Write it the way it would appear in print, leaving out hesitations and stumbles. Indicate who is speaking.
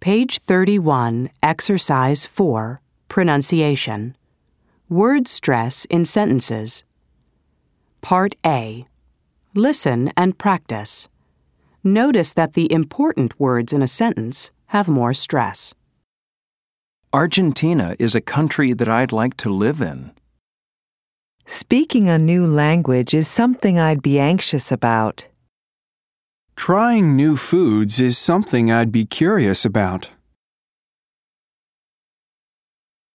Speaker 1: Page 31, Exercise 4, Pronunciation. Word stress in sentences. Part A. Listen and practice. Notice that the important words in a sentence have more stress.
Speaker 2: Argentina is a country that I'd like to live in.
Speaker 3: Speaking a new language is something I'd be anxious about.
Speaker 4: Trying new foods is something I'd be curious about.